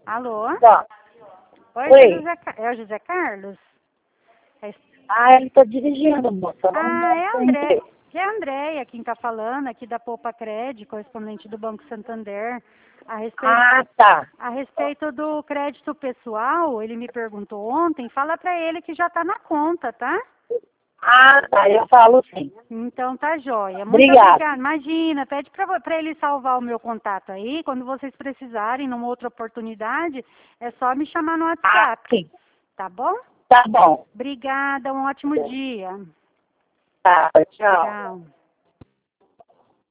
Alô? Tá. Oi, Oi. é o José Carlos? É- Ele tá dirigindo, moça. Ah, é a Não André. tem. É a Andréia quem está falando, aqui da Poupa Crédito, correspondente do Banco Santander. A respeito, Tá. a respeito do crédito pessoal, ele me perguntou ontem, fala para ele que já está na conta, tá? Tá. Eu falo sim. Então tá joia. Muito Obrigada. obrigada. Imagina, pede para ele salvar o meu contato aí. Quando vocês precisarem, numa outra oportunidade, é só me chamar no WhatsApp. Sim. Tá bom? Tá bom. Obrigada, um ótimo dia. Tá. Tchau. Tchau.